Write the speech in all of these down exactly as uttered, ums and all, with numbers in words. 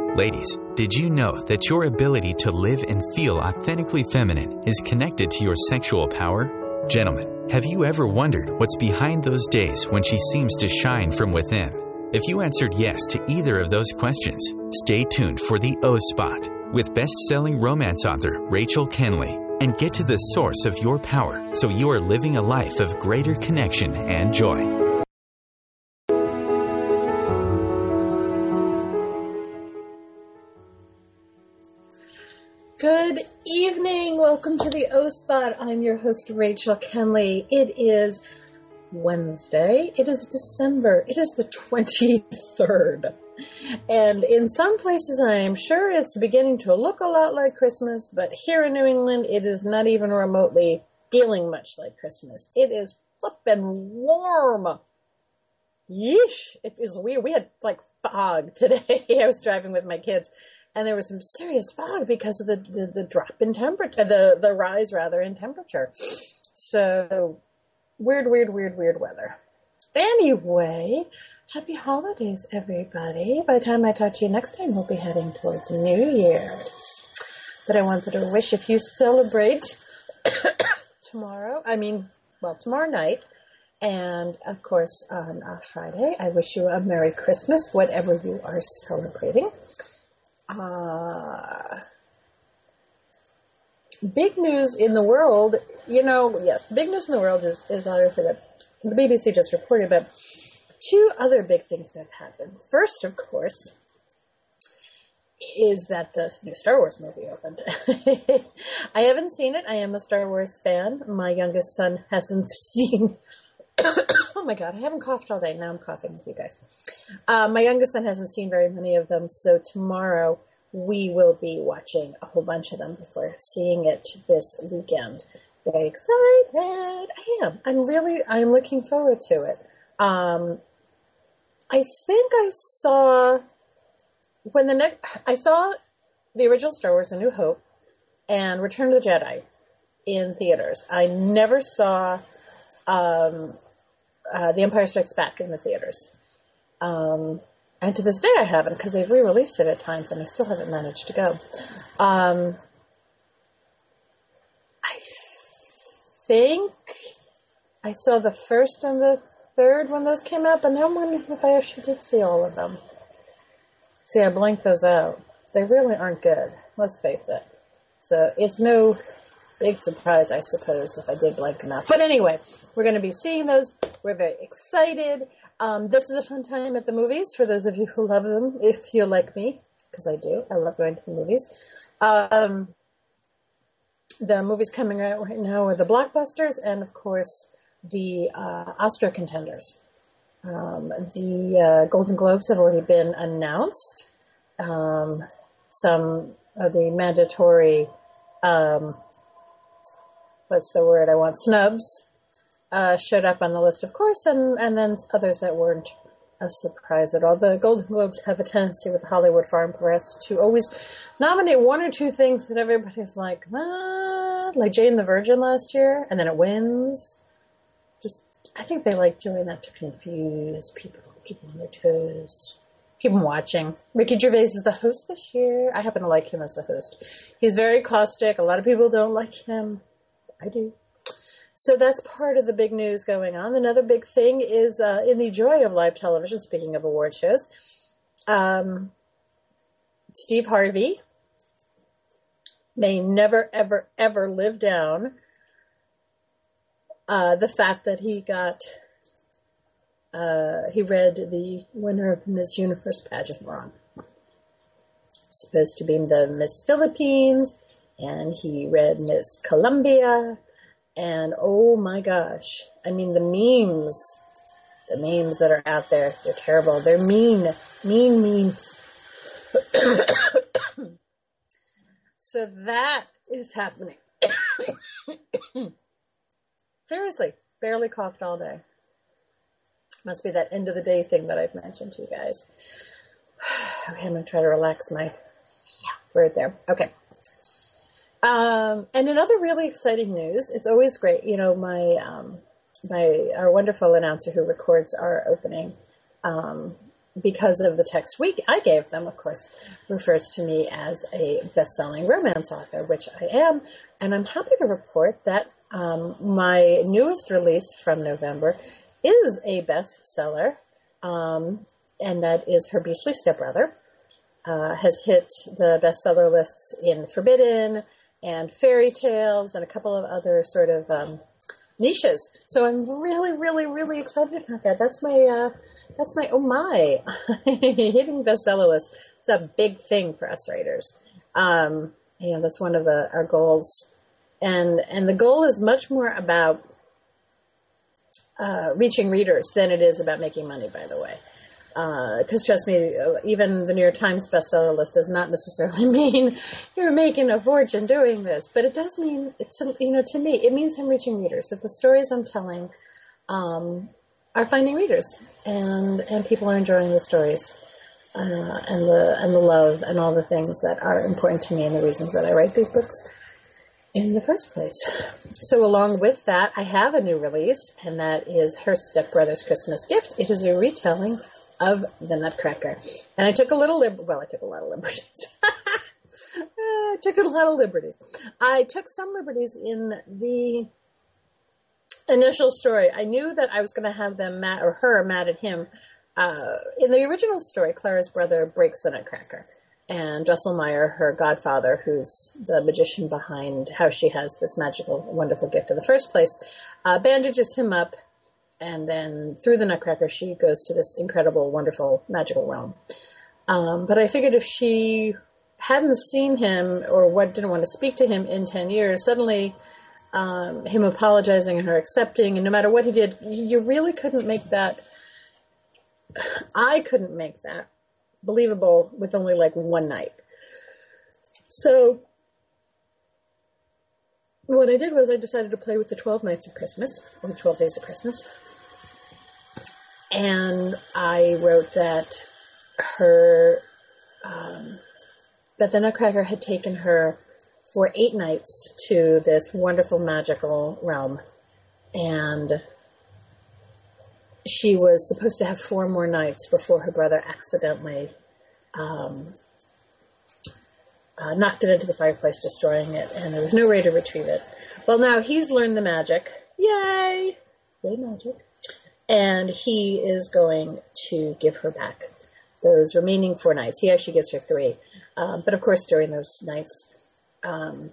Ladies, did you know that your ability to live and feel authentically feminine is connected to your sexual power? Gentlemen, have you ever wondered what's behind those days when she seems to shine from within? If you answered yes to either of those questions, stay tuned for the O Spot with best-selling romance author Rachel Kenley, and get to the source of your power so you are living a life of greater connection and joy. Good evening. Welcome to the O Spot. I'm your host, Rachel Kenley. It is Wednesday. It is December. It is the twenty-third. And in some places, I am sure it's beginning to look a lot like Christmas, but here in New England, it is not even remotely feeling much like Christmas. It is flippin' warm. Yeesh. It is weird. We had like fog today. I was driving with my kids. And there was some serious fog because of the, the, the drop in temperature, the, the rise, rather, in temperature. So, weird, weird, weird, weird weather. Anyway, happy holidays, everybody. By the time I talk to you next time, we'll be heading towards New Year's. But I wanted to wish, if you celebrate tomorrow, I mean, well, tomorrow night, and, of course, on uh, Friday, I wish you a Merry Christmas, whatever you are celebrating. Uh, big news in the world, you know, yes, big news in the world is, is obviously that the B B C just reported about two other big things that have happened. First, of course, is that the new Star Wars movie opened. I haven't seen it. I am a Star Wars fan. My youngest son hasn't seen oh my God, I haven't coughed all day. Now I'm coughing with you guys. Uh, my youngest son hasn't seen very many of them, so tomorrow we will be watching a whole bunch of them before seeing it this weekend. Very excited. I am. I'm really, I'm looking forward to it. Um, I think I saw, when the next, I saw the original Star Wars, A New Hope, and Return of the Jedi in theaters. I never saw um, uh, The Empire Strikes Back in the theaters. Um, and to this day I haven't, because they've re-released it at times, and I still haven't managed to go. Um, I think I saw the first and the third when those came out, but now I'm wondering if I actually did see all of them. See, I blanked those out. They really aren't good, let's face it. So it's no big surprise, I suppose, if I did blank them out. But anyway, we're going to be seeing those. We're very excited. Um, this is a fun time at the movies for those of you who love them, if you're like me, because I do. I love going to the movies. Um, the movies coming out right now are the blockbusters and, of course, the uh, Oscar contenders. Um, the uh, Golden Globes have already been announced. Um, some of the mandatory, um, what's the word I want, snubs, uh, showed up on the list, of course, and, and then others that weren't a surprise at all. The Golden Globes have a tendency with the Hollywood Foreign Press to always nominate one or two things that everybody's like, ah, like Jane the Virgin last year, and then it wins. Just, I think they like doing that to confuse people, keep them on their toes, keep them watching. Ricky Gervais is the host this year. I happen to like him as a host. He's very caustic. A lot of people don't like him. I do. So that's part of the big news going on. Another big thing is uh, in the joy of live television, speaking of award shows, um, Steve Harvey may never, ever, ever live down uh, the fact that he got, uh, he read the winner of the Miss Universe pageant wrong. Supposed to be the Miss Philippines, and he read Miss Colombia. And oh my gosh, I mean, the memes, the memes that are out there, they're terrible. They're mean, mean memes. So that is happening. Seriously, barely coughed all day. Must be that end of the day thing that I've mentioned to you guys. Okay, I'm going to try to relax my throat there. Okay. Um, and another really exciting news, it's always great, you know, my, um, my, our wonderful announcer who records our opening, um, because of the text we I gave them, of course, refers to me as a best-selling romance author, which I am. And I'm happy to report that um, my newest release from November is a bestseller, um, and that is Her Beastly Stepbrother. Uh, has hit the bestseller lists in Forbidden and Fairy Tales and a couple of other sort of um, niches. So I'm really, really, really excited about that. That's my, uh, that's my, oh my, hitting bestseller list. It's a big thing for us writers. Um, you know, that's one of the, our goals. And, and the goal is much more about uh, reaching readers than it is about making money, by the way. Because uh, trust me, even the New York Times bestseller list does not necessarily mean you're making a fortune doing this, but it does mean, it's, you know, to me, it means I'm reaching readers, that the stories I'm telling um, are finding readers, and and people are enjoying the stories, uh, and the and the love, and all the things that are important to me, and the reasons that I write these books in the first place. So along with that, I have a new release, and that is Her Stepbrother's Christmas Gift. It is a retelling of The Nutcracker. And I took a little, lib- well, I took a lot of liberties. I took a lot of liberties. I took some liberties in the initial story. I knew that I was going to have them mad, or her mad at him. Uh, in the original story, Clara's brother breaks the Nutcracker. And Drosselmeyer, her godfather, who's the magician behind how she has this magical, wonderful gift in the first place, uh, bandages him up. And then through the Nutcracker, she goes to this incredible, wonderful, magical realm. Um, but I figured if she hadn't seen him, or what didn't want to speak to him in ten years, suddenly um, him apologizing and her accepting, and no matter what he did, you really couldn't make that, I couldn't make that believable with only like one night. So what I did was I decided to play with the twelve nights of Christmas, or the twelve days of Christmas. And I wrote that her, um, that the Nutcracker had taken her for eight nights to this wonderful magical realm. And she was supposed to have four more nights before her brother accidentally um, uh, knocked it into the fireplace, destroying it, and there was no way to retrieve it. Well, now he's learned the magic. Yay! Yay, magic. And he is going to give her back those remaining four nights. He actually gives her three. Um, but of course, during those nights, um,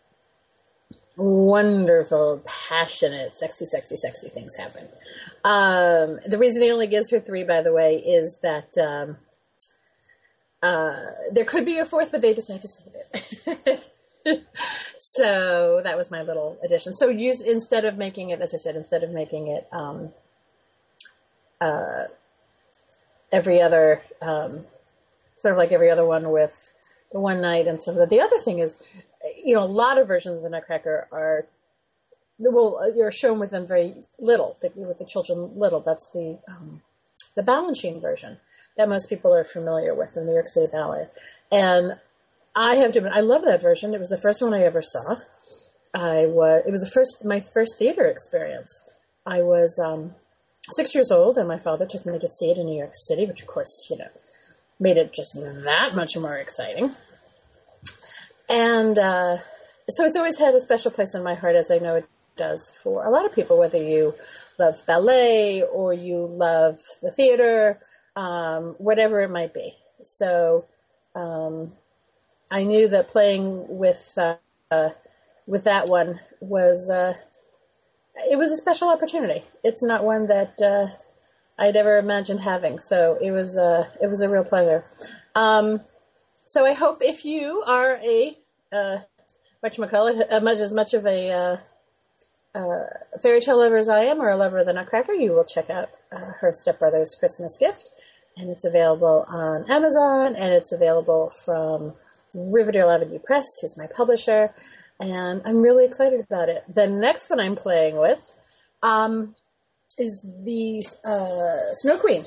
wonderful, passionate, sexy, sexy, sexy things happen. Um, the reason he only gives her three, by the way, is that um, uh, there could be a fourth, but they decide to save it. So that was my little addition. So use, instead of making it, as I said, instead of making it um, uh, every other, um, sort of like every other one with the one night and stuff. The other thing is, you know, a lot of versions of the Nutcracker are, well, you're shown with them very little, with the children little. That's the um, the Balanchine version that most people are familiar with, the New York City Ballet. And I have to admit, I love that version. It was the first one I ever saw. I was, it was the first, my first theater experience. I was um, six years old, and my father took me to see it in New York City, which of course, you know, made it just that much more exciting. And uh, so it's always had a special place in my heart, as I know it does for a lot of people, whether you love ballet or you love the theater, um, whatever it might be. So um, I knew that playing with uh, uh, with that one was uh, it was a special opportunity. It's not one that uh, I'd ever imagined having, so it was uh, it was a real pleasure. Um, so I hope if you are a uh, whatchamacallit, uh, much as much of a uh, uh, fairy tale lover as I am, or a lover of the Nutcracker, you will check out uh, Her Stepbrother's Christmas Gift, and it's available on Amazon, and it's available from Riverdale Avenue Press, who's my publisher, and I'm really excited about it. The next one I'm playing with um, is the uh, Snow Queen,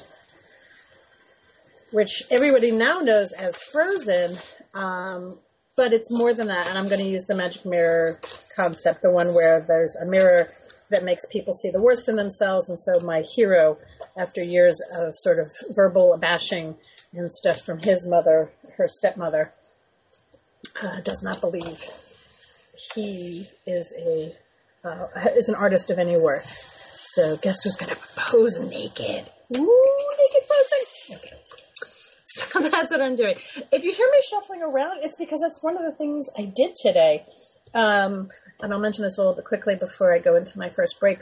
which everybody now knows as Frozen, um, but it's more than that, and I'm going to use the magic mirror concept, the one where there's a mirror that makes people see the worst in themselves, and so my hero after years of sort of verbal bashing and stuff from his mother, her stepmother, uh, does not believe he is a uh, is an artist of any worth. So guess who's going to pose naked? Ooh, naked posing. Okay. So that's what I'm doing. If you hear me shuffling around, it's because that's one of the things I did today. Um, and I'll mention this a little bit quickly before I go into my first break.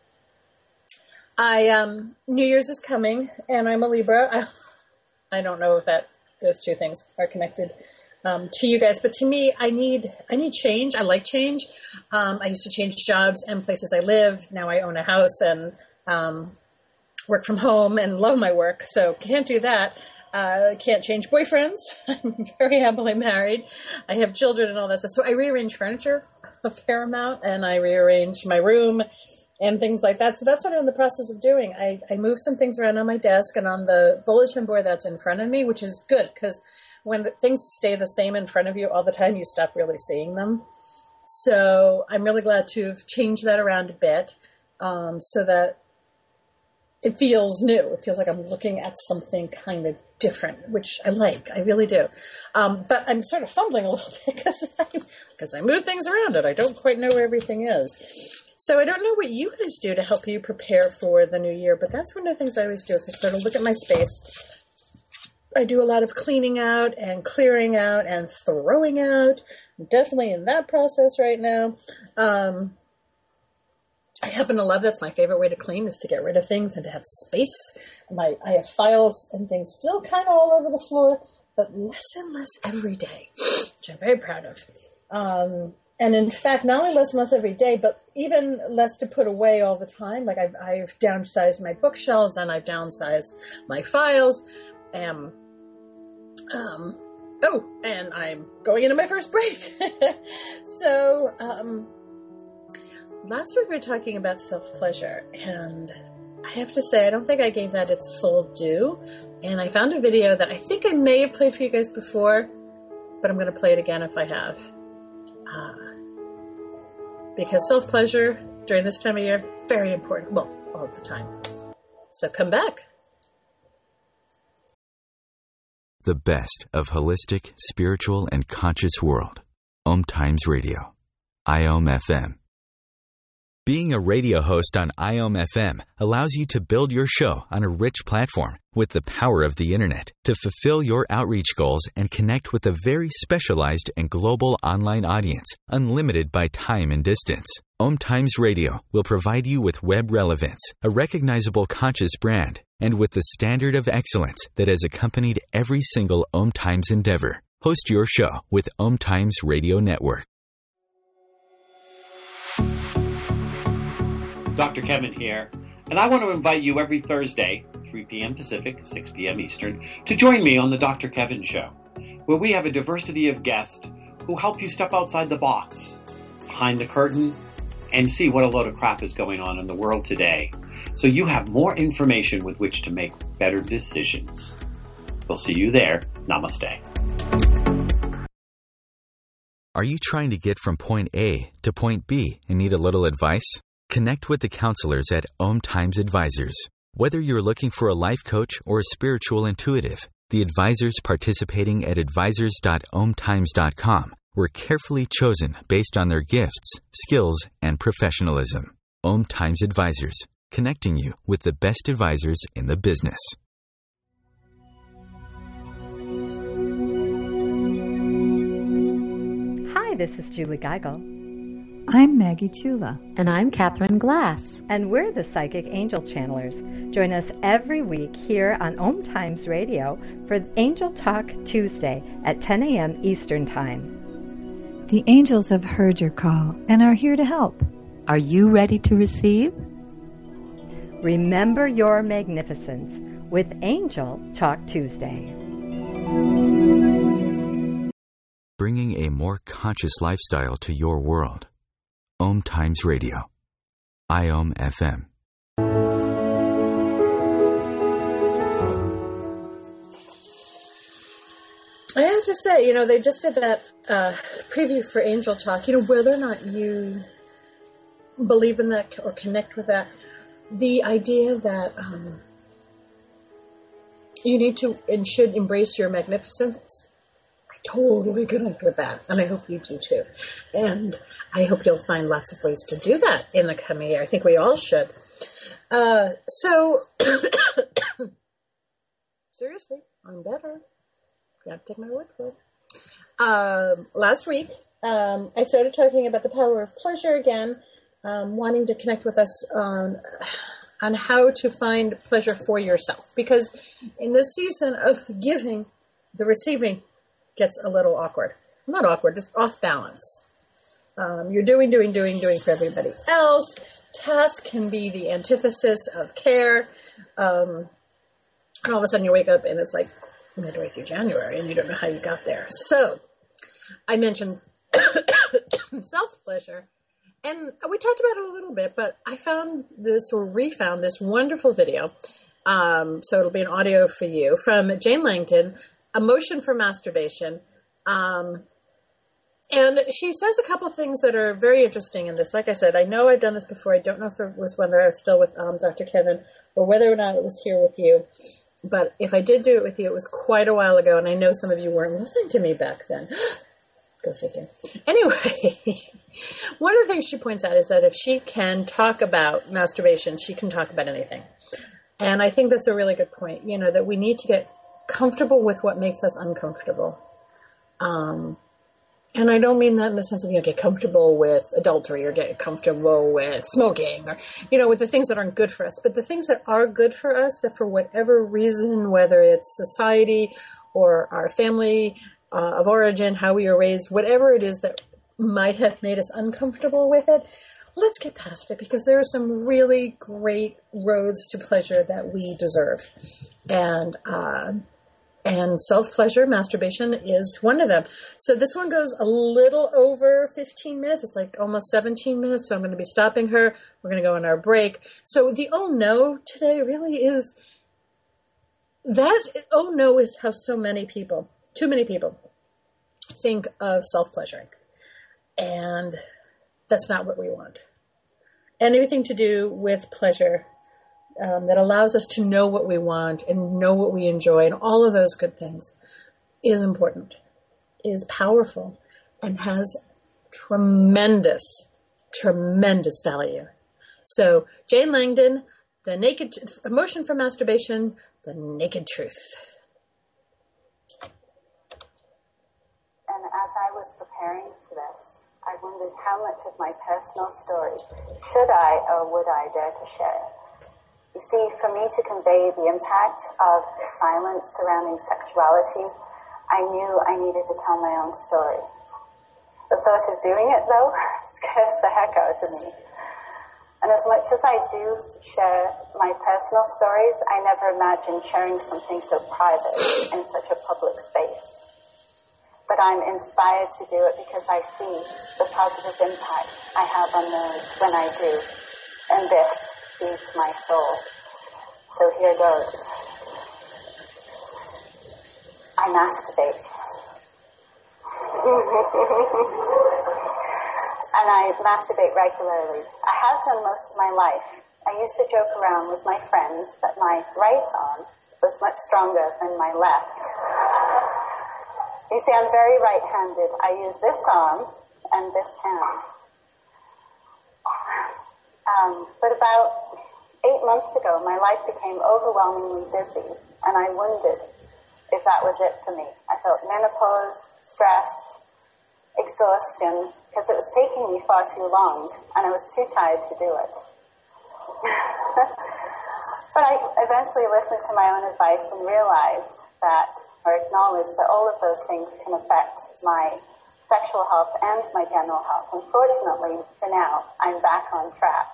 I um, New Year's is coming, and I'm a Libra. I, I don't know if that those two things are connected um, to you guys, but to me, I need I need change. I like change. Um, I used to change jobs and places I live. Now I own a house and um, work from home and love my work, so can't do that. Uh, can't change boyfriends. I'm very happily married. I have children and all that stuff. So I rearrange furniture a fair amount, and I rearrange my room and things like that. So that's what I'm in the process of doing. I, I move some things around on my desk and on the bulletin board that's in front of me, which is good because when the, things stay the same in front of you all the time, you stop really seeing them. So I'm really glad to have changed that around a bit um, so that it feels new. It feels like I'm looking at something kind of different, which I like. I really do. Um, but I'm sort of fumbling a little bit because I, because I move things around and I don't quite know where everything is. So I don't know what you guys do to help you prepare for the new year, but that's one of the things I always do is I sort of look at my space. I do a lot of cleaning out and clearing out and throwing out. I'm definitely in that process right now. Um, I happen to love, that's my favorite way to clean, is to get rid of things and to have space. My I have files and things still kind of all over the floor, but less and less every day, which I'm very proud of. Um, and in fact, not only less and less every day, but even less to put away all the time. Like I've, I've downsized my bookshelves and I've downsized my files. Um, um, oh, and I'm going into my first break. so, um... last week we were talking about self-pleasure, and I have to say, I don't think I gave that its full due, and I found a video that I think I may have played for you guys before, but I'm going to play it again if I have. Uh, because self-pleasure during this time of year, very important. Well, all the time. So come back. The best of holistic, spiritual, and conscious world. Om Times Radio. I O M F M. Being a radio host on I O M F M allows you to build your show on a rich platform with the power of the internet to fulfill your outreach goals and connect with a very specialized and global online audience, unlimited by time and distance. Om Times Radio will provide you with web relevance, a recognizable conscious brand, and with the standard of excellence that has accompanied every single Om Times endeavor. Host your show with Om Times Radio Network. Doctor Kevin here, and I want to invite you every Thursday, three p.m. Pacific, six p.m. Eastern, to join me on the Doctor Kevin Show, where we have a diversity of guests who help you step outside the box, behind the curtain, and see what a load of crap is going on in the world today, so you have more information with which to make better decisions. We'll see you there. Namaste. Are you trying to get from point A to point B and need a little advice? Connect with the counselors at Om Times Advisors. Whether you're looking for a life coach or a spiritual intuitive, the advisors participating at advisors dot om times dot com were carefully chosen based on their gifts, skills, and professionalism. Om Times Advisors, connecting you with the best advisors in the business. Hi, this is Julie Geigel. I'm Maggie Chula. And I'm Catherine Glass. And we're the Psychic Angel Channelers. Join us every week here on Om Times Radio for Angel Talk Tuesday at ten a.m. Eastern Time. The angels have heard your call and are here to help. Are you ready to receive? Remember your magnificence with Angel Talk Tuesday. Bringing a more conscious lifestyle to your world. Om Times Radio. I O M F M. I have to say, you know, they just did that uh, preview for Angel Talk. You know, whether or not you believe in that or connect with that, the idea that um, you need to and should embrace your magnificence. I totally connect with that, and I hope you do too. And I hope you'll find lots of ways to do that in the coming year. I think we all should. Uh, so, seriously, I'm better. You have to take my word for it. Um, last week, um, I started talking about the power of pleasure again, um, wanting to connect with us on on how to find pleasure for yourself. Because in this season of giving, the receiving gets a little awkward. Not awkward, just off balance. Um, you're doing, doing, doing, doing for everybody else. Task can be the antithesis of care. Um, and all of a sudden you wake up and it's like midway through January and you don't know how you got there. So I mentioned self-pleasure. And we talked about it a little bit, but I found this or refound this wonderful video. Um, so it'll be an audio for you from Jane Langdon, Emotion for Masturbation. Um, and she says a couple of things that are very interesting in this. Like I said, I know I've done this before. I don't know if it was when I was still with um, Doctor Kevin or whether or not it was here with you. But if I did do it with you, it was quite a while ago. And I know some of you weren't listening to me back then. Go figure. Anyway, one of the things she points out is that if she can talk about masturbation, she can talk about anything. And I think that's a really good point, you know, that we need to get comfortable with what makes us uncomfortable. Um, and I don't mean that in the sense of, you know, get comfortable with adultery or get comfortable with smoking or, you know, with the things that aren't good for us. But the things that are good for us, that for whatever reason, whether it's society or our family uh, of origin, how we were raised, whatever it is that might have made us uncomfortable with it, let's get past it, because there are some really great roads to pleasure that we deserve. And, uh, And self-pleasure, masturbation, is one of them. So this one goes a little over fifteen minutes. It's like almost seventeen minutes. So I'm going to be stopping her. We're going to go on our break. So the oh no today really is, that's, oh no is how so many people, too many people, think of self-pleasuring. And that's not what we want. Anything to do with pleasure Um, that allows us to know what we want and know what we enjoy and all of those good things is important, is powerful, and has tremendous, tremendous value. So Jane Langdon, the naked Emotion for Masturbation, the naked truth. And as I was preparing for this, I wondered how much of my personal story should I or would I dare to share. You see, for me to convey the impact of the silence surrounding sexuality, I knew I needed to tell my own story. The thought of doing it, though, scares the heck out of me. And as much as I do share my personal stories, I never imagined sharing something so private in such a public space. But I'm inspired to do it because I see the positive impact I have on those when I do. And this feeds my soul. So here goes. I masturbate. And I masturbate regularly. I have done most of my life. I used to joke around with my friends that my right arm was much stronger than my left. You see, I'm very right-handed. I use this arm and this hand. Um, but about eight months ago, my life became overwhelmingly busy, and I wondered if that was it for me. I felt menopause, stress, exhaustion, because it was taking me far too long, and I was too tired to do it. But I eventually listened to my own advice and realized that, or acknowledged that all of those things can affect my sexual health and my general health. Unfortunately, for now, I'm back on track.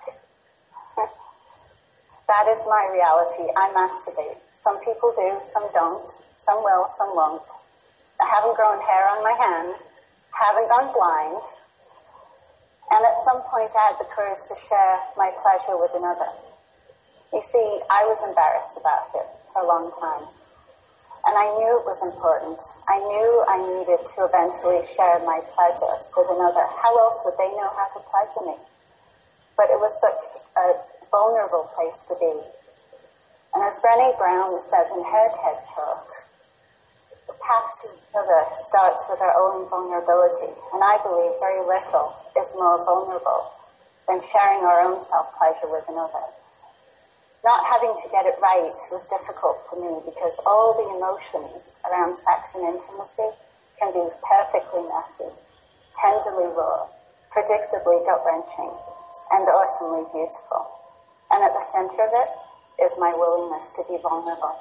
That is my reality. I masturbate. Some people do, some don't. Some will, some won't. I haven't grown hair on my hand, haven't gone blind, and at some point I had the courage to share my pleasure with another. You see, I was embarrassed about it for a long time. And I knew it was important. I knew I needed to eventually share my pleasure with another. How else would they know how to pleasure me? But it was such a vulnerable place to be. And as Brené Brown says in her TED Talk, the path to each other starts with our own vulnerability, and I believe very little is more vulnerable than sharing our own self-pleasure with another. Not having to get it right was difficult for me because all the emotions around sex and intimacy can be perfectly messy, tenderly raw, predictably gut-wrenching, and awesomely beautiful. And at the center of it is my willingness to be vulnerable.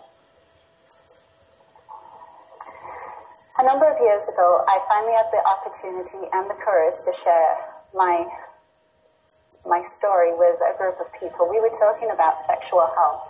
A number of years ago, I finally had the opportunity and the courage to share my my story with a group of people. We were talking about sexual health.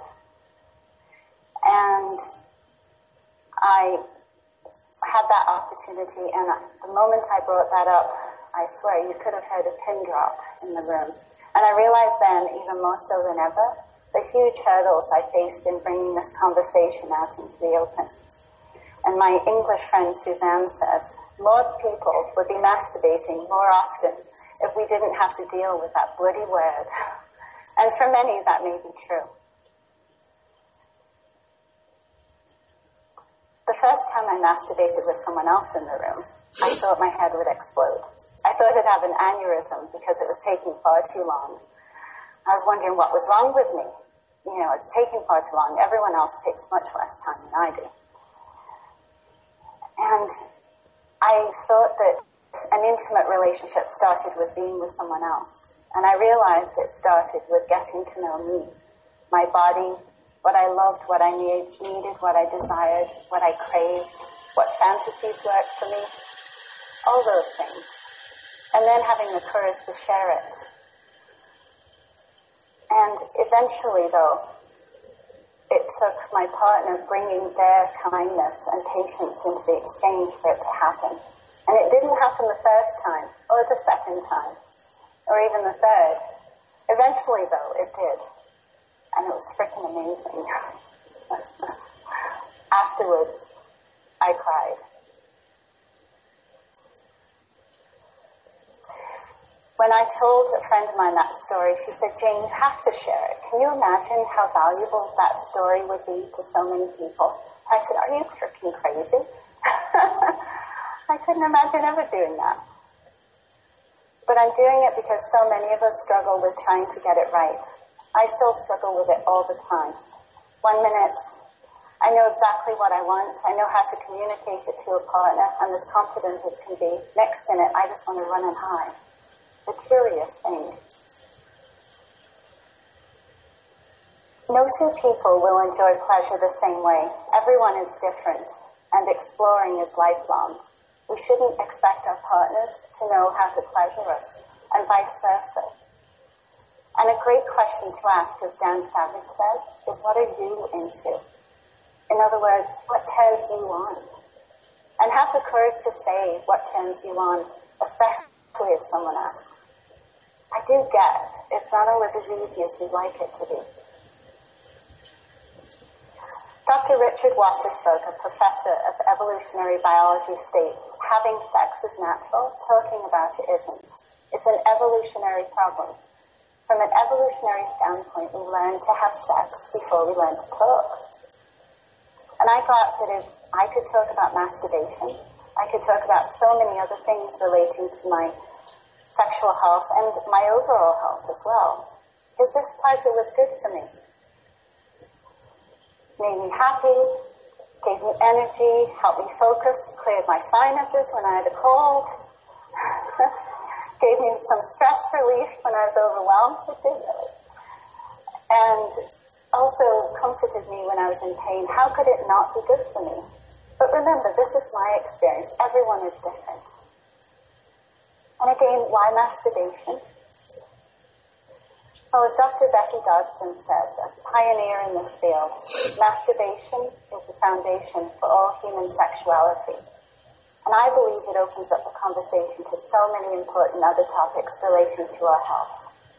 And I had that opportunity, and the moment I brought that up, I swear you could have heard a pin drop in the room. And I realized then, even more so than ever, the huge hurdles I faced in bringing this conversation out into the open. And my English friend Suzanne says, more people would be masturbating more often if we didn't have to deal with that bloody word. And for many, that may be true. The first time I masturbated with someone else in the room, I thought my head would explode. I thought I'd have an aneurysm because it was taking far too long. I was wondering what was wrong with me. You know, it's taking far too long. Everyone else takes much less time than I do. And I thought that an intimate relationship started with being with someone else. And I realized it started with getting to know me, my body, what I loved, what I need, needed, what I desired, what I craved, what fantasies worked for me, all those things. And then having the courage to share it. And eventually, though, it took my partner bringing their kindness and patience into the exchange for it to happen. And it didn't happen the first time, or the second time, or even the third. Eventually, though, it did. And it was freaking amazing. Afterwards, I cried. When I told a friend of mine that story, she said, Jane, you have to share it. Can you imagine how valuable that story would be to so many people? I said, are you freaking crazy? I couldn't imagine ever doing that. But I'm doing it because so many of us struggle with trying to get it right. I still struggle with it all the time. One minute, I know exactly what I want. I know how to communicate it to a partner. I'm as confident as can be. Next minute, I just want to run and hide. The curious thing. No two people will enjoy pleasure the same way. Everyone is different, and exploring is lifelong. We shouldn't expect our partners to know how to pleasure us, and vice versa. And a great question to ask, as Dan Savage says, is what are you into? In other words, what turns you on? And have the courage to say what turns you on, especially if someone asks. I do get it's not always as easy as we'd like it to be. Doctor Richard Wasserstein, a professor of evolutionary biology, states, having sex is natural, talking about it isn't. It's an evolutionary problem. From an evolutionary standpoint, we learn to have sex before we learn to talk. And I thought that if I could talk about masturbation, I could talk about so many other things relating to my sexual health and my overall health as well. Because this pleasure was good for me. Made me happy, gave me energy, helped me focus, cleared my sinuses when I had a cold, gave me some stress relief when I was overwhelmed. It did really. And also comforted me when I was in pain. How could it not be good for me? But remember, this is my experience. Everyone is different. And again, why masturbation? Well, as Doctor Betty Dodson says, a pioneer in this field, masturbation is the foundation for all human sexuality. And I believe it opens up a conversation to so many important other topics relating to our health.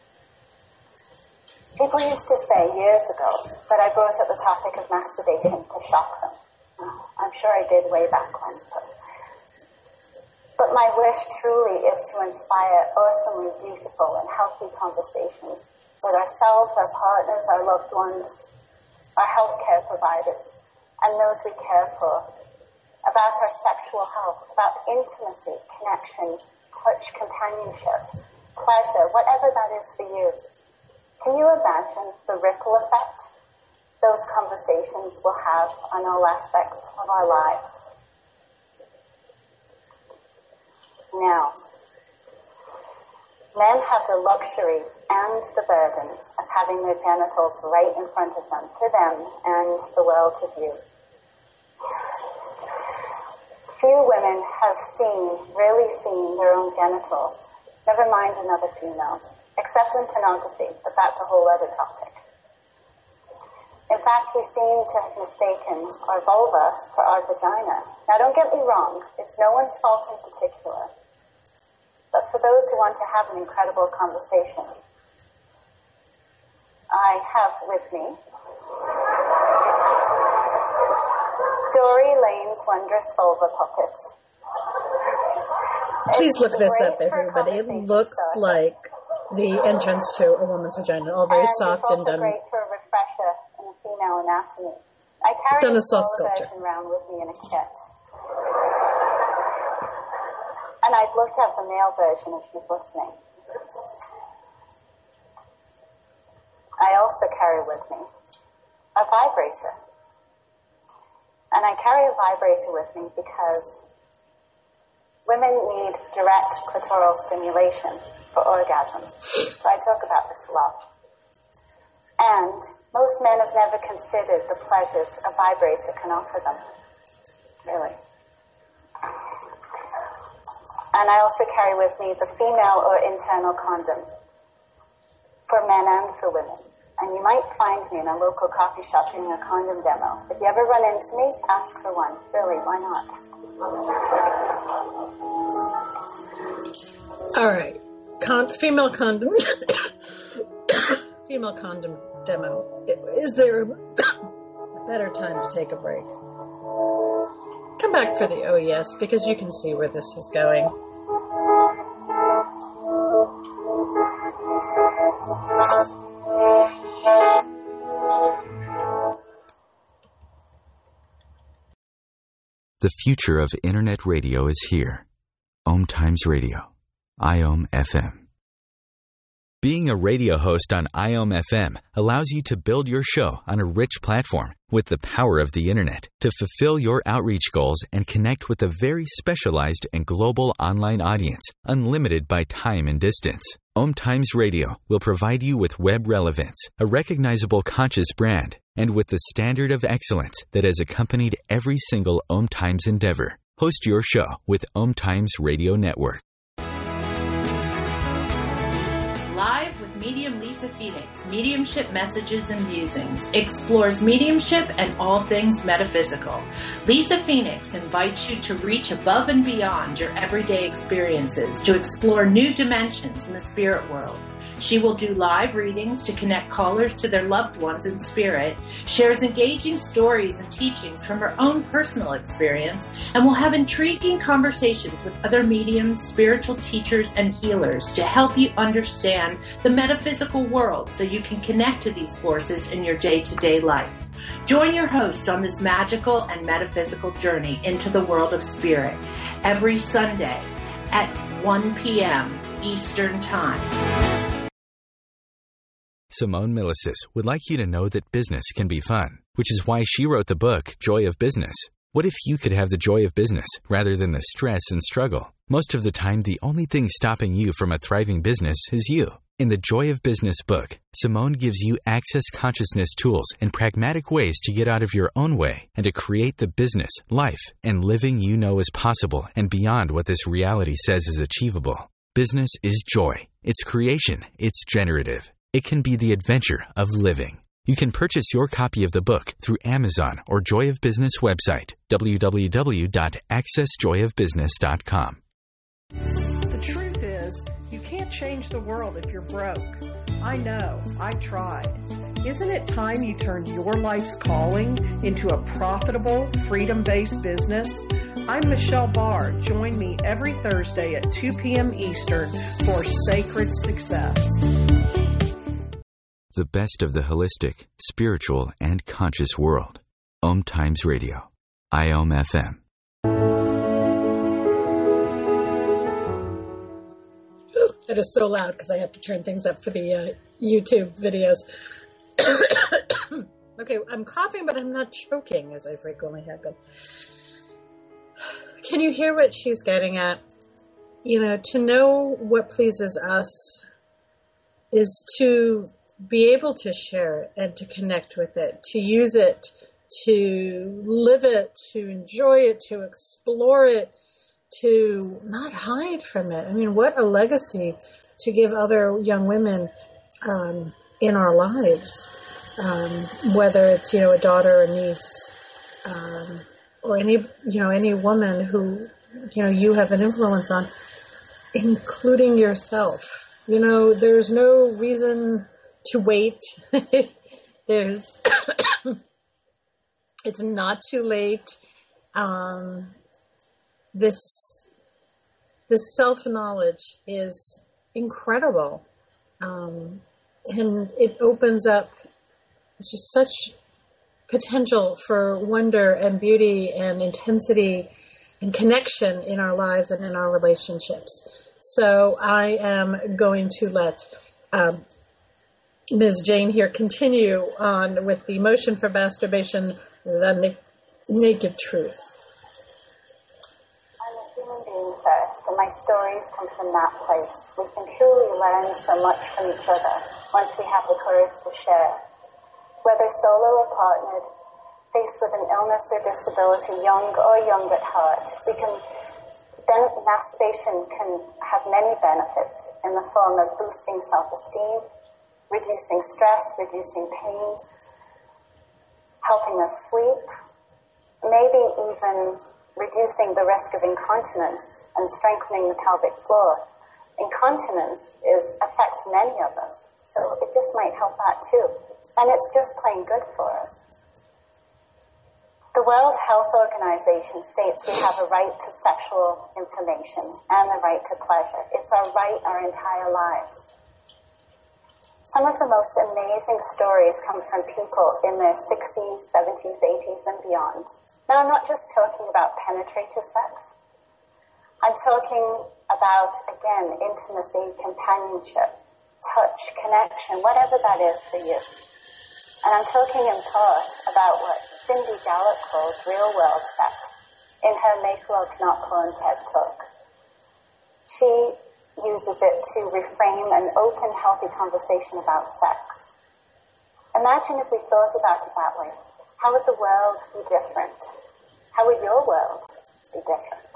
People used to say years ago that I brought up the topic of masturbation to shock them. I'm sure I did way back when. But, but my wish truly is to inspire awesomely beautiful and healthy conversations with ourselves, our partners, our loved ones, our healthcare providers, and those we care for, about our sexual health, about intimacy, connection, touch, companionship, pleasure, whatever that is for you. Can you imagine the ripple effect those conversations will have on all aspects of our lives? Now, men have the luxury and the burden of having their genitals right in front of them, for them and the world to view. Few women have seen, really seen their own genitals, never mind another female, except in pornography, but that's a whole other topic. In fact, we seem to have mistaken our vulva for our vagina. Now, don't get me wrong, it's no one's fault in particular. But for those who want to have an incredible conversation, I have with me Dory Lane's Wondrous Vulva Puppet. Please It's look this great up, for everybody. It conversation looks starter. like the entrance to a woman's vagina, all very And soft it's and also done. great for a refresher in the female anatomy. I carry Done a a soft small sculpture. version around with me in a kit. And I've looked up the male version if you're listening. I also carry with me a vibrator. And I carry a vibrator with me because women need direct clitoral stimulation for orgasm. So I talk about this a lot. And most men have never considered the pleasures a vibrator can offer them. Really. And I also carry with me the female or internal condom for men and for women. And you might find me in a local coffee shop doing a condom demo. If you ever run into me, ask for one. Really, why not? All right. Con- female condom. Female condom demo. Is there a better time to take a break? Come back for the oh yes, because you can see where this is going. The future of Internet radio is here. Om Times Radio. I O M F M. Being a radio host on I O M F M allows you to build your show on a rich platform with the power of the Internet to fulfill your outreach goals and connect with a very specialized and global online audience, unlimited by time and distance. Om Times Radio will provide you with web relevance, a recognizable conscious brand, and with the standard of excellence that has accompanied every single Om Times endeavor. Host your show with Om Times Radio Network. Live with medium Lisa Phoenix, Mediumship Messages and Musings, explores mediumship and all things metaphysical. Lisa Phoenix invites you to reach above and beyond your everyday experiences, to explore new dimensions in the spirit world. She will do live readings to connect callers to their loved ones in spirit, shares engaging stories and teachings from her own personal experience, and will have intriguing conversations with other mediums, spiritual teachers, and healers to help you understand the metaphysical world so you can connect to these forces in your day-to-day life. Join your host on this magical and metaphysical journey into the world of spirit every Sunday at one p.m. Eastern Time. Simone Milasas would like you to know that business can be fun, which is why she wrote the book, Joy of Business. What if you could have the joy of business rather than the stress and struggle? Most of the time, the only thing stopping you from a thriving business is you. In the Joy of Business book, Simone gives you access consciousness tools and pragmatic ways to get out of your own way and to create the business, life, and living you know is possible and beyond what this reality says is achievable. Business is joy. It's creation. It's generative. It can be the adventure of living. You can purchase your copy of the book through Amazon or Joy of Business website, w w w dot access joy of business dot com. The truth is, you can't change the world if you're broke. I know. I tried. Isn't it time you turned your life's calling into a profitable, freedom-based business? I'm Michelle Barr. Join me every Thursday at two p.m. Eastern for Sacred Success. the best of the holistic, spiritual, and conscious world. Om Times Radio. I O M F M. That is so loud because I have to turn things up for the uh, YouTube videos. Okay, I'm coughing, but I'm not choking as I frequently have been. Can you hear what she's getting at? You know, to know what pleases us is to be able to share it and to connect with it, to use it, to live it, to enjoy it, to explore it, to not hide from it. I mean, what a legacy to give other young women um, in our lives, um, whether it's, you know, a daughter, a niece, um, or any, you know, any woman who, you know, you have an influence on, including yourself. You know, there's no reason to wait. There's, it's not too late. Um, this, this self-knowledge is incredible. Um, and it opens up just such potential for wonder and beauty and intensity and connection in our lives and in our relationships. So I am going to let um, Miz Jane here continue on with the motion for masturbation, the na- naked truth. I'm a human being first, and my stories come from that place. We can truly learn so much from each other once we have the courage to share. Whether solo or partnered, faced with an illness or disability, young or young at heart, we can then masturbation can have many benefits in the form of boosting self-esteem, reducing stress, reducing pain, helping us sleep, maybe even reducing the risk of incontinence and strengthening the pelvic floor. Incontinence is affects many of us, so it just might help that too. And it's just plain good for us. The World Health Organization states we have a right to sexual information and the right to pleasure. It's our right our entire lives. Some of the most amazing stories come from people in their sixties, seventies, eighties, and beyond. Now, I'm not just talking about penetrative sex. I'm talking about, again, intimacy, companionship, touch, connection, whatever that is for you. And I'm talking in part about what Cindy Gallop calls real-world sex in her Make Love Not Porn TED Talk. She uses it to reframe an open, healthy conversation about sex. Imagine if we thought about it that way. How would the world be different? How would your world be different?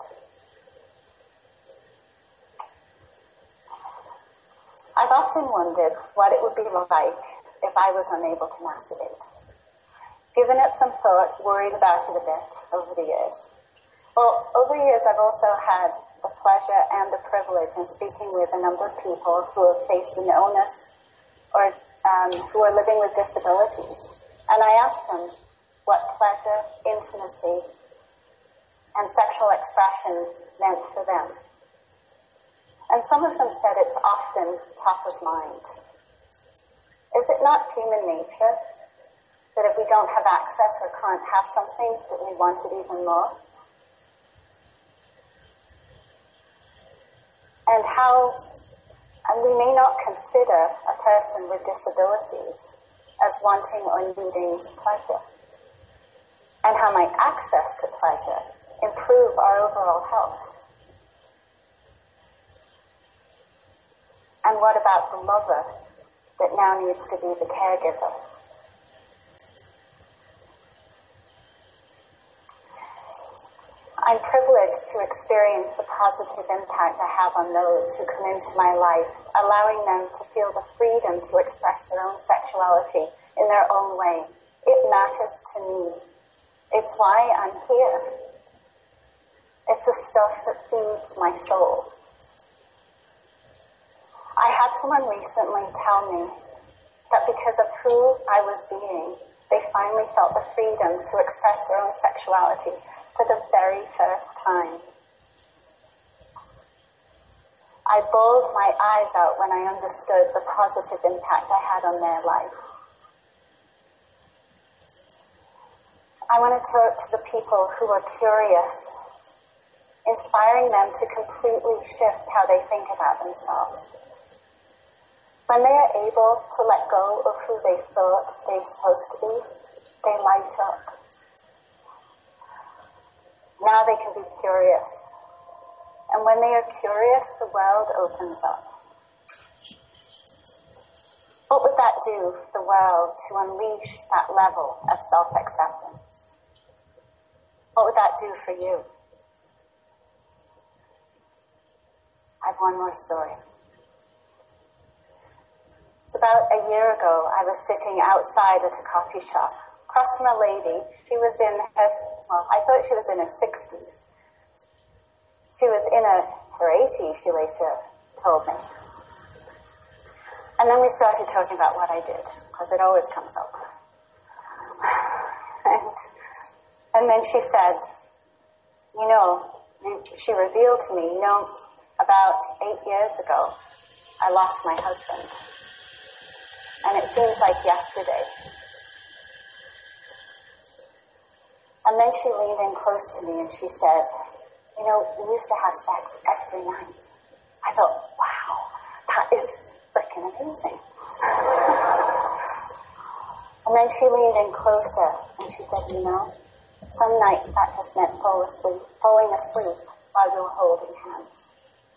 I've often wondered what it would be like if I was unable to masturbate. Given it some thought, worried about it a bit over the years. Well, over the years I've also had the pleasure and the privilege in speaking with a number of people who have faced an illness or um, who are living with disabilities. And I asked them what pleasure, intimacy, and sexual expression meant for them. And some of them said it's often top of mind. Is it not human nature that if we don't have access or can't have something, that we want it even more? And how, and we may not consider a person with disabilities as wanting or needing pleasure. And how might access to pleasure improve our overall health? And what about the lover that now needs to be the caregiver? I'm privileged to experience the positive impact I have on those who come into my life, allowing them to feel the freedom to express their own sexuality in their own way. It matters to me. It's why I'm here. It's the stuff that feeds my soul. I had someone recently tell me that because of who I was being, they finally felt the freedom to express their own sexuality for the very first time. I bawled my eyes out when I understood the positive impact I had on their life. I want to talk to the people who are curious, inspiring them to completely shift how they think about themselves. When they are able to let go of who they thought they were supposed to be, they light up. Now they can be curious. And when they are curious, the world opens up. What would that do for the world to unleash that level of self-acceptance? What would that do for you? I have one more story. It's about a year ago, I was sitting outside at a coffee shop, across from a lady. She was in her, well, I thought she was in her sixties. She was in her, her eighties, she later told me. And then we started talking about what I did, because it always comes up. And, and then she said, you know, she revealed to me, you know, about eight years ago, I lost my husband. And it seems like yesterday. And then she leaned in close to me and she said, you know, we used to have sex every night. I thought, wow, that is freaking amazing. And then she leaned in closer and she said, you know, some nights that just meant fall asleep, falling asleep while we were holding hands.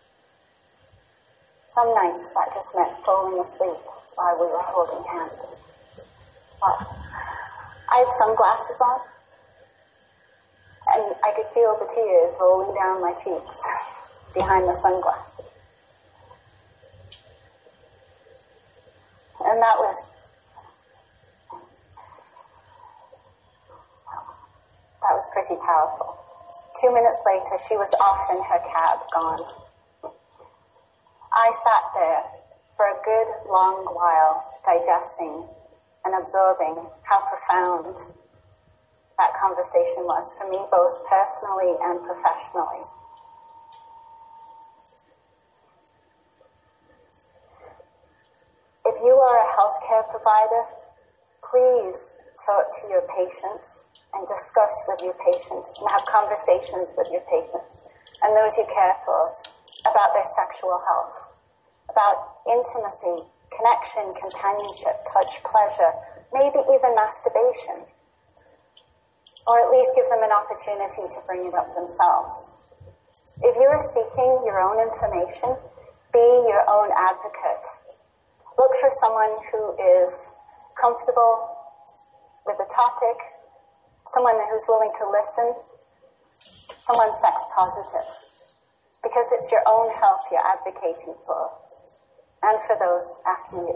Some nights that just meant falling asleep while we were holding hands. Well, I had sunglasses on, and I could feel the tears rolling down my cheeks behind the sunglasses. And that was, that was pretty powerful. Two minutes later, she was off in her cab, gone. I sat there for a good long while, digesting and absorbing how profound that conversation was for me, both personally and professionally. If you are a healthcare provider, please talk to your patients and discuss with your patients and have conversations with your patients and those you care for about their sexual health, about intimacy, connection, companionship, touch, pleasure, maybe even masturbation. Or at least give them an opportunity to bring it up themselves. If you are seeking your own information, be your own advocate. Look for someone who is comfortable with the topic, someone who's willing to listen, someone sex positive. Because it's your own health you're advocating for, and for those after you.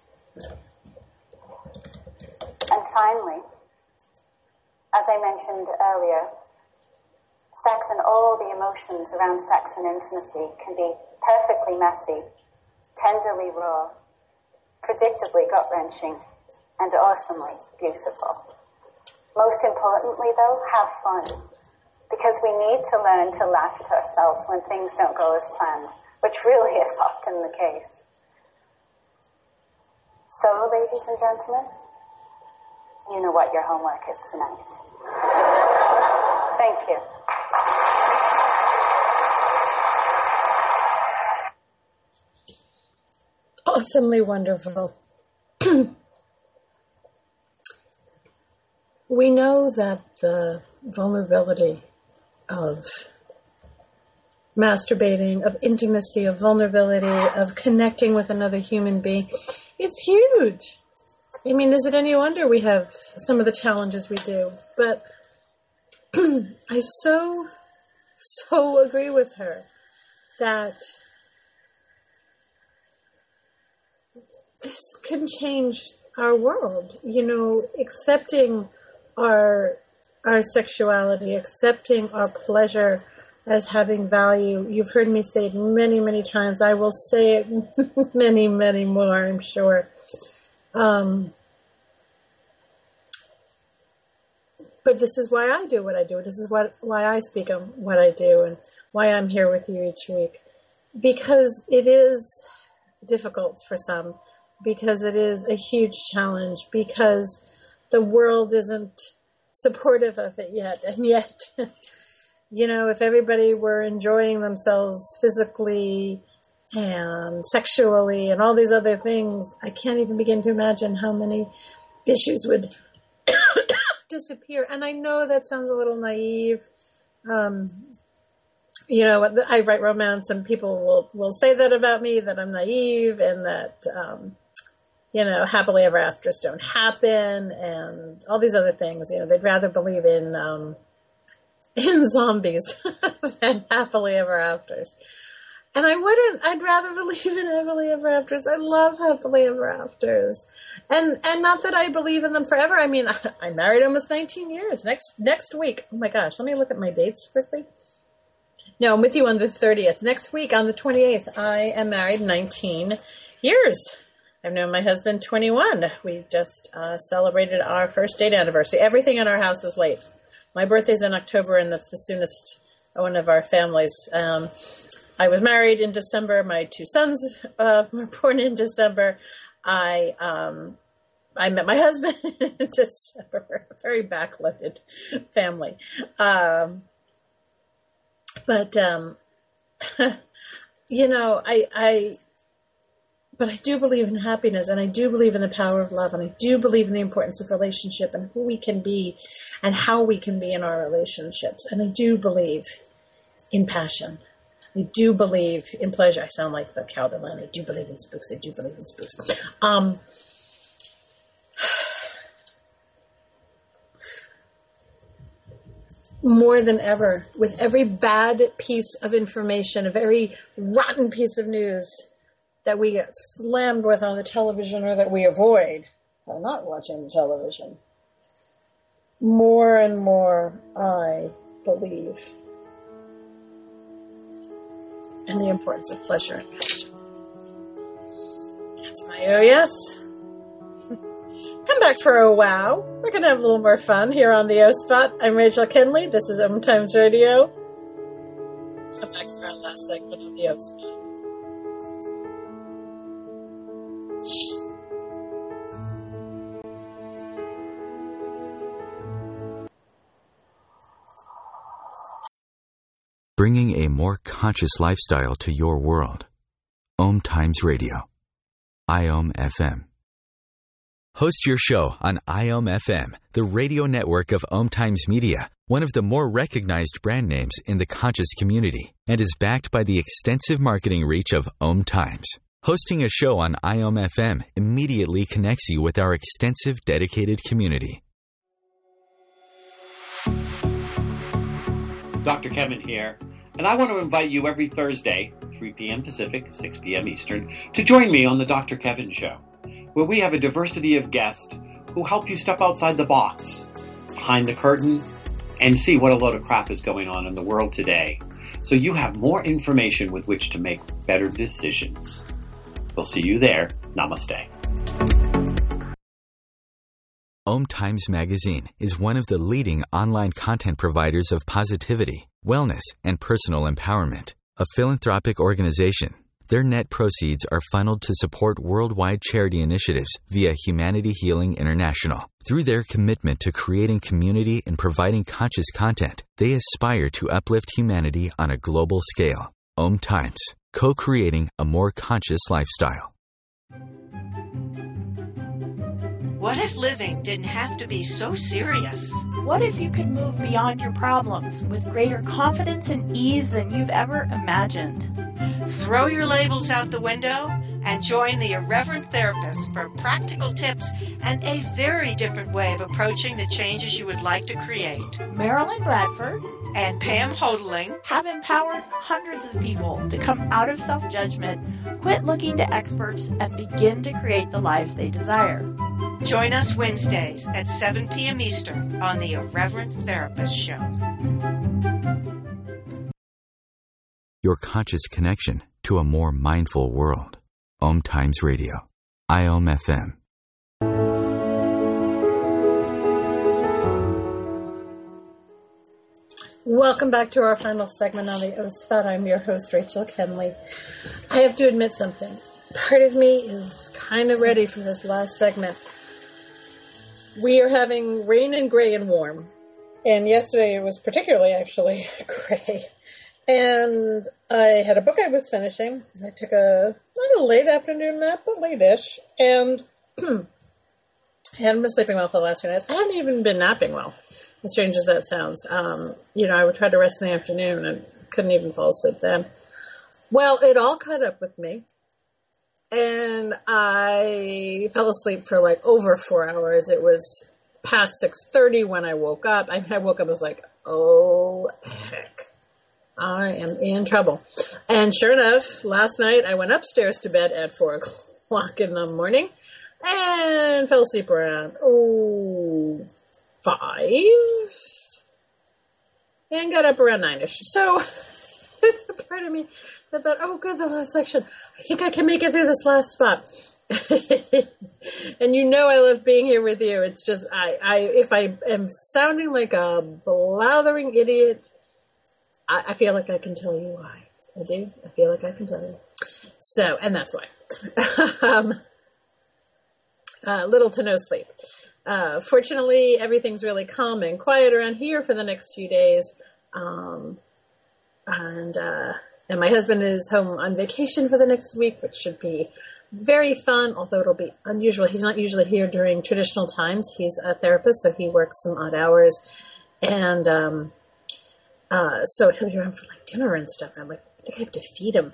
And finally, as I mentioned earlier, sex and all the emotions around sex and intimacy can be perfectly messy, tenderly raw, predictably gut-wrenching, and awesomely beautiful. Most importantly, though, have fun, because we need to learn to laugh at ourselves when things don't go as planned, which really is often the case. So, ladies and gentlemen, you know what your homework is tonight. Thank you. Awesomely wonderful. We know that the vulnerability of masturbating, of intimacy, of vulnerability, of connecting with another human being, it's huge. I mean, is it any wonder we have some of the challenges we do? But I so, so agree with her that this can change our world. You know, accepting our our sexuality, accepting our pleasure as having value. You've heard me say it many, many times. I will say it many, many more, I'm sure. Um, but this is why I do what I do. This is what why I speak on what I do and why I'm here with you each week. because it is difficult for some, because it is a huge challenge, because the world isn't supportive of it yet. And yet, you know, if everybody were enjoying themselves physically and sexually and all these other things, I can't even begin to imagine how many issues would disappear. And I know that sounds a little naive. Um, you know, I write romance and people will, will say that about me, that I'm naive and that, um, you know, happily ever afters don't happen and all these other things. You know, they'd rather believe in, um, in zombies than happily ever afters. And I wouldn't. I'd rather believe in happily ever afters. I love happily ever afters. And and not that I believe in them forever. I mean, I, I married almost nineteen years. Next next week. Oh my gosh, let me look at my dates quickly. No, I'm with you on the thirtieth. Next week on the twenty-eighth, I am married nineteen years. I've known my husband twenty-one. We just uh, celebrated our first date anniversary. Everything in our house is late. My birthday's in October, and that's the soonest one of our families. Um, I was married in December. My two sons uh, were born in December. I um, I met my husband in December. A very backloaded family. Um, but, um, you know, I, I, but I do believe in happiness, and I do believe in the power of love, and I do believe in the importance of relationship and who we can be and how we can be in our relationships. And I do believe in passion. I do believe in pleasure. I sound like the cowbell line. I do believe in spooks. I do believe in spooks. Um, more than ever, with every bad piece of information, a very rotten piece of news that we get slammed with on the television or that we avoid by not watching the television, more and more I believe and the importance of pleasure and passion. That's my oh yes. Come back for a wow. We're going to have a little more fun here on the O Spot. I'm Rachel Kinley. This is Om Times Radio. Come back for our last segment of the O Spot. Bringing a more conscious lifestyle to your world. Om Times Radio. I O M F M. Host your show on I O M F M, the radio network of Om Times Media, one of the more recognized brand names in the conscious community, and is backed by the extensive marketing reach of Om Times. Hosting a show on I O M F M immediately connects you with our extensive dedicated community. Doctor Kevin here, and I want to invite you every Thursday, three p.m. Pacific, six p.m. Eastern, to join me on the Doctor Kevin Show, where we have a diversity of guests who help you step outside the box, behind the curtain, and see what a load of crap is going on in the world today, so you have more information with which to make better decisions. We'll see you there. Namaste. Om Times Magazine is one of the leading online content providers of positivity, wellness, and personal empowerment. A philanthropic organization, their net proceeds are funneled to support worldwide charity initiatives via Humanity Healing International. Through their commitment to creating community and providing conscious content, they aspire to uplift humanity on a global scale. Om Times, co-creating a more conscious lifestyle. What if living didn't have to be so serious? What if you could move beyond your problems with greater confidence and ease than you've ever imagined? Throw your labels out the window and join the Irreverent Therapist for practical tips and a very different way of approaching the changes you would like to create. Marilyn Bradford and Pam Hodling have empowered hundreds of people to come out of self-judgment, quit looking to experts, and begin to create the lives they desire. Join us Wednesdays at seven p.m. Eastern on the Irreverent Therapist Show. Your conscious connection to a more mindful world. Om Times Radio. I O M F M. Welcome back to our final segment on the O-Spot. I'm your host, Rachel Kenley. I have to admit something. Part of me is kind of ready for this last segment. We are having rain and gray and warm. And yesterday it was particularly, actually, gray. And I had a book I was finishing. I took a, not a late afternoon nap, but late-ish. And I hadn't been sleeping well for the last few nights. I haven't even been napping well, as strange as that sounds. Um, you know, I would try to rest in the afternoon and couldn't even fall asleep then. Well, it all caught up with me. And I fell asleep for like over four hours. It was past six thirty when I woke up. I, I woke up, I was like, oh, heck. I am in trouble. And sure enough, last night I went upstairs to bed at four o'clock in the morning and fell asleep around, oh, five? And got up around nine-ish. So, part of me, I thought, oh, good, the last section. I think I can make it through this last spot. And you know I love being here with you. It's just, I, I if I am sounding like a blathering idiot, I, I feel like I can tell you why. I do. I feel like I can tell you. So, and that's why. um, uh, little to no sleep. Uh, fortunately, everything's really calm and quiet around here for the next few days. Um, and, uh, and my husband is home on vacation for the next week, which should be very fun, although it'll be unusual. He's not usually here during traditional times. He's a therapist, so he works some odd hours. And, um, uh, so he'll be around for like dinner and stuff. And I'm like, I think I have to feed him.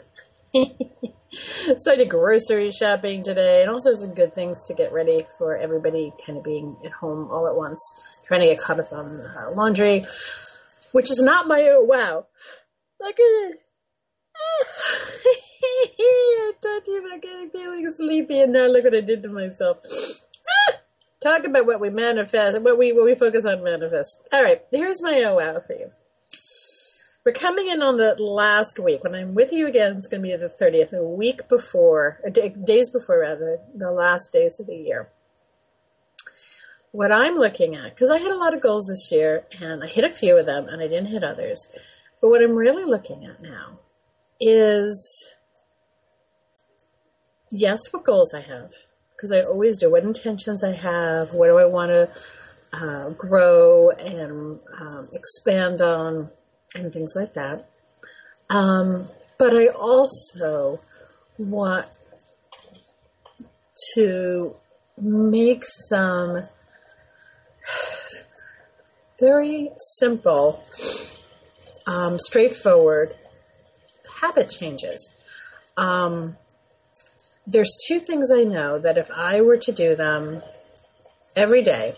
So I did grocery shopping today and all sorts of good things to get ready for everybody kind of being at home all at once, trying to get caught up on uh, laundry, which is not my, oh, wow. Look at it. I told you about getting feeling sleepy, and now look what I did to myself. Ah! Talk about what we manifest, what we what we focus on manifest. All right, here's my oh wow for you. We're coming in on the last week. When I'm with you again, it's going to be the thirtieth, a week before, or day, days before rather, the last days of the year. What I'm looking at, because I hit a lot of goals this year, and I hit a few of them, and I didn't hit others. But what I'm really looking at now is, yes, what goals I have, because I always do, what intentions I have, what do I want to uh, grow and um, expand on, and things like that. Um, but I also want to make some very simple, um, straightforward habit changes. Um, there's two things I know that if I were to do them every day,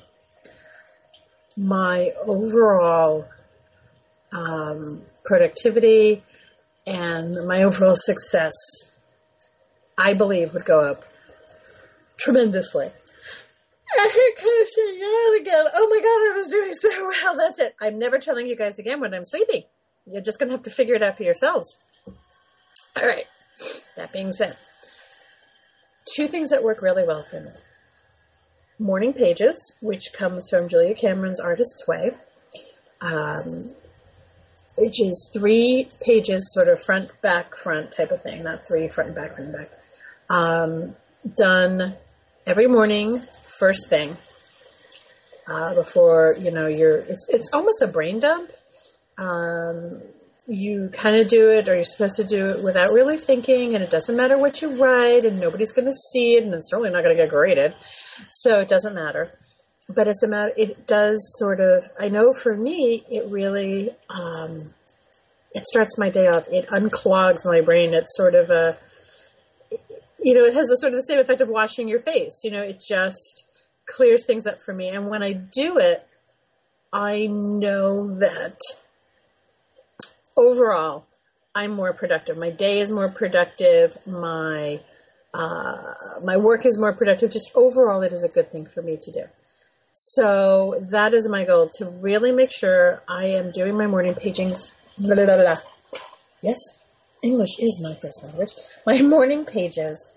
my overall um, productivity and my overall success, I believe, would go up tremendously. And here comes it again. Oh my God, I was doing so well. That's it. I'm never telling you guys again when I'm sleeping. You're just going to have to figure it out for yourselves. All right. That being said, two things that work really well for me. Morning pages, which comes from Julia Cameron's Artist's Way, um, which is three pages, sort of front, back, front type of thing, not three front, back, front, back, um, done every morning, first thing, uh, before, you know, you're, it's, it's almost a brain dump. Um, you kind of do it, or you're supposed to do it without really thinking, and it doesn't matter what you write, and nobody's going to see it, and it's certainly not going to get graded, so it doesn't matter. But it's a matter, it does sort of, I know for me, it really, um, it starts my day off, it unclogs my brain, it's sort of a, you know, it has the sort of the same effect of washing your face, you know, it just clears things up for me, and when I do it, I know that overall, I'm more productive. My day is more productive. My uh, my work is more productive. Just overall, it is a good thing for me to do. So that is my goal, to really make sure I am doing my morning pagings. Blah, blah, blah, blah. Yes, English is my first language. My morning pages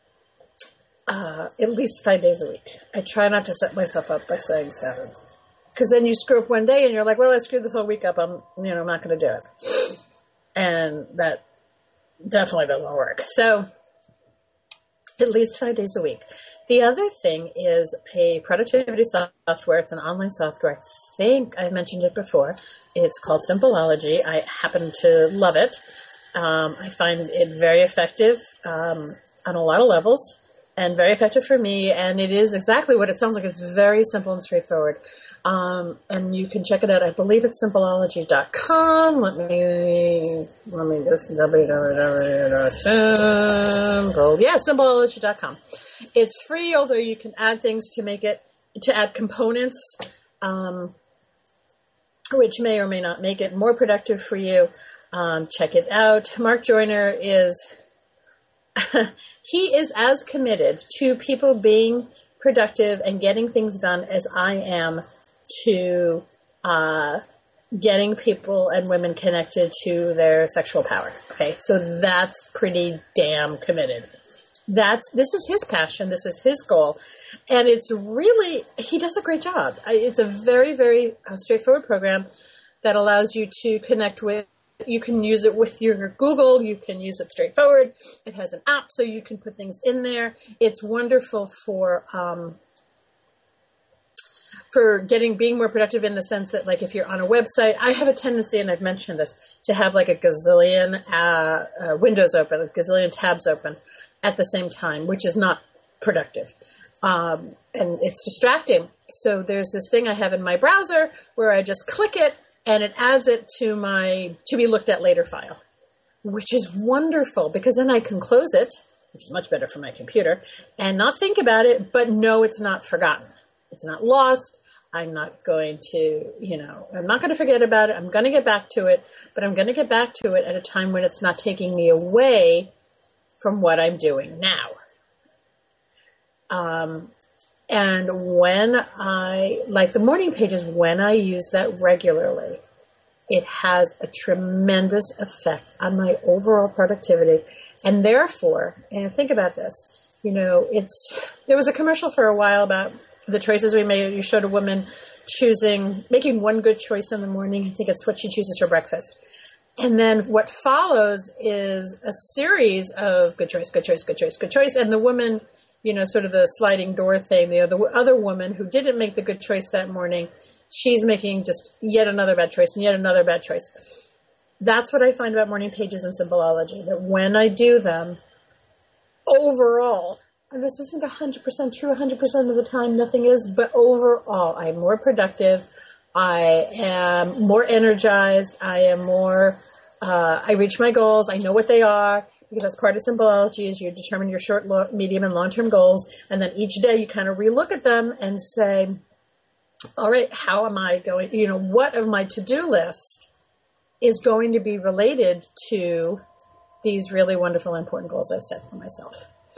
uh, at least five days a week. I try not to set myself up by saying seven. Because then you screw up one day and you're like, well, I screwed this whole week up. I'm, you know, I'm not going to do it. And that definitely doesn't work. So at least five days a week. The other thing is a productivity software. It's an online software. I think I mentioned it before. It's called Simpleology. I happen to love it. Um, I find it very effective um, on a lot of levels and very effective for me. And it is exactly what it sounds like. It's very simple and straightforward. Um, and you can check it out. I believe it's simpleology dot com. Let me, let me just, w w w dot simple, yeah, simpleology dot com. It's free, although you can add things to make it, to add components, um, which may or may not make it more productive for you. Um, check it out. Mark Joyner is, he is as committed to people being productive and getting things done as I am to uh, getting people and women connected to their sexual power. Okay, so that's pretty damn committed. That's this is his passion. This is his goal, and it's really he does a great job. It's a very very uh, straightforward program that allows you to connect with. You can use it with your Google. You can use it straightforward. It has an app, so you can put things in there. It's wonderful for. Um, for getting, being more productive in the sense that, like, if you're on a website, I have a tendency, and I've mentioned this, to have like a gazillion uh, uh, windows open, a gazillion tabs open at the same time, which is not productive. Um, and it's distracting. So there's this thing I have in my browser where I just click it and it adds it to my to be looked at later file, which is wonderful because then I can close it, which is much better for my computer, and not think about it, but know it's not forgotten. It's not lost. I'm not going to, you know, I'm not going to forget about it. I'm going to get back to it, but I'm going to get back to it at a time when it's not taking me away from what I'm doing now. Um, and when I, like the morning pages, when I use that regularly, it has a tremendous effect on my overall productivity. And therefore, and think about this, you know, it's, there was a commercial for a while about the choices we made. You showed a woman choosing, making one good choice in the morning. I think it's what she chooses for breakfast. And then what follows is a series of good choice, good choice, good choice, good choice. And the woman, you know, sort of the sliding door thing, the other, other woman who didn't make the good choice that morning, she's making just yet another bad choice and yet another bad choice. That's what I find about morning pages and Simpleology, that when I do them, overall, and this isn't one hundred percent true one hundred percent of the time, nothing is, but overall, I'm more productive, I am more energized, I am more, uh, I reach my goals, I know what they are, because that's part of Simpleology is you determine your short, long, medium, and long-term goals, and then each day you kind of relook at them and say, all right, how am I going, you know, what of my to-do list is going to be related to these really wonderful, important goals I've set for myself.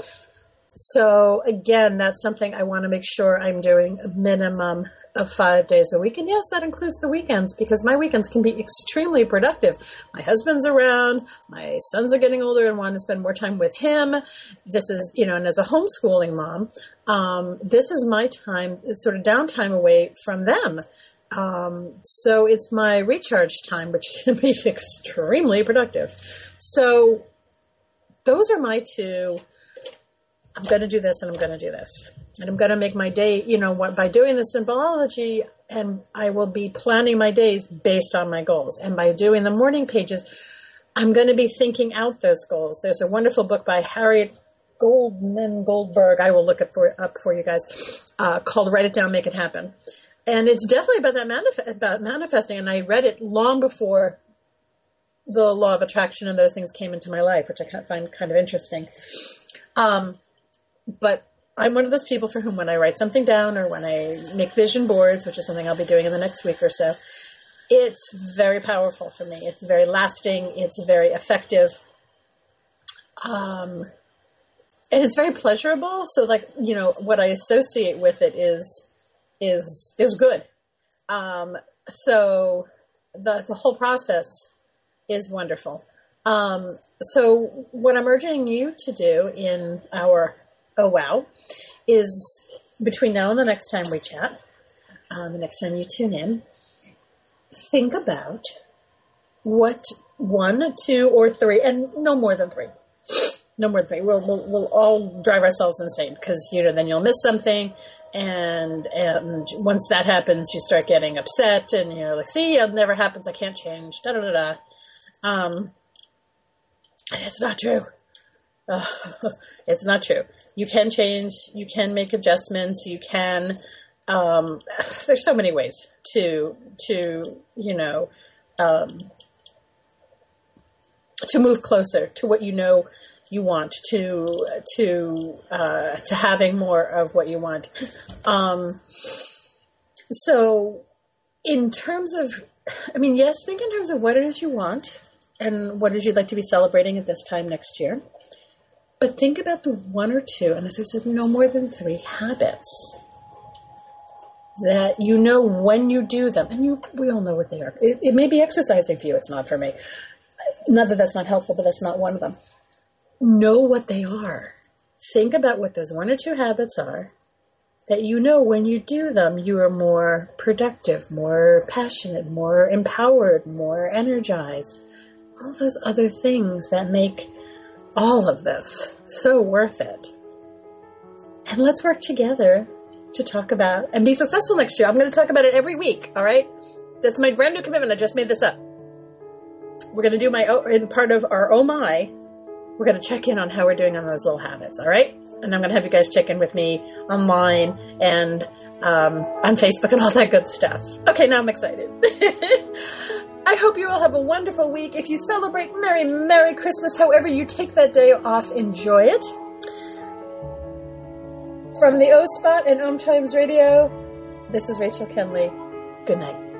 So again, that's something I want to make sure I'm doing a minimum of five days a week. And yes, that includes the weekends because my weekends can be extremely productive. My husband's around, my sons are getting older and want to spend more time with him. This is, you know, and as a homeschooling mom, um, this is my time, it's sort of downtime away from them. Um, so it's my recharge time, which can be extremely productive. So those are my two. I'm going to do this and I'm going to do this. And I'm going to make my day, you know, what, by doing the Simpleology, and I will be planning my days based on my goals. And by doing the morning pages, I'm going to be thinking out those goals. There's a wonderful book by Harriet Goldman Goldberg, I will look it for, up for you guys, uh, called Write It Down, Make It Happen. And it's definitely about that manif- about manifesting. And I read it long before the law of attraction and those things came into my life, which I find kind of interesting. Um, But I'm one of those people for whom when I write something down or when I make vision boards, which is something I'll be doing in the next week or so, it's very powerful for me. It's very lasting. It's very effective. Um, and it's very pleasurable. So like, you know, what I associate with it is, is, is good. Um, so the, the whole process is wonderful. Um, so what I'm urging you to do in our Oh, wow, is between now and the next time we chat, um, the next time you tune in, think about what one, two, or three, and no more than three. No more than three. We'll, we'll, we'll all drive ourselves insane because, you know, then you'll miss something. And, and once that happens, you start getting upset and you're like, see, it never happens. I can't change. Da, da, da, da. Um, it's not true. Uh, it's not true. You can change. You can make adjustments. You can, um, there's so many ways to, to, you know, um, to move closer to what you know you want, to to uh, to having more of what you want. Um, so, in terms of, I mean, yes, think in terms of what it is you want and what it is you'd like to be celebrating at this time next year. But think about the one or two, and as I said, no more than three habits that you know when you do them, and you we all know what they are. It, it may be exercising for you. It's not for me. Not that that's not helpful, but that's not one of them. Know what they are. Think about what those one or two habits are that you know when you do them, you are more productive, more passionate, more empowered, more energized. All those other things that make all of this so worth it. And let's work together to talk about and be successful next year. I'm going to talk about it every week, all right? That's my brand new commitment. I just made this up. We're going to do my, in part of our Oh My, we're going to check in on how we're doing on those little habits, all right? And I'm going to have you guys check in with me online and um, on Facebook and all that good stuff. Okay, now I'm excited. I hope you all have a wonderful week. If you celebrate, Merry, Merry Christmas. However you take that day off, enjoy it. From the O Spot and Om Times Radio, this is Rachel Kenley. Good night.